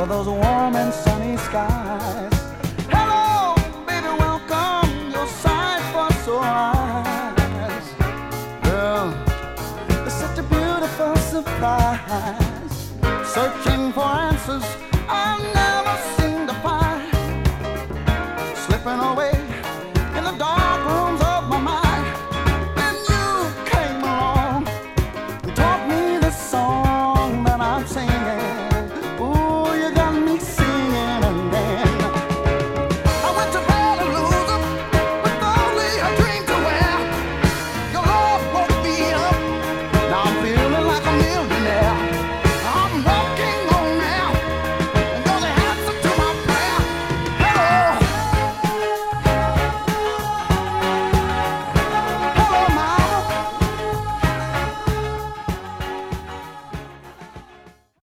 under those warm and sunny skies. Hello, baby, welcome, your sight for sore eyes. Girl, it's such a beautiful surprise. Searching for answers I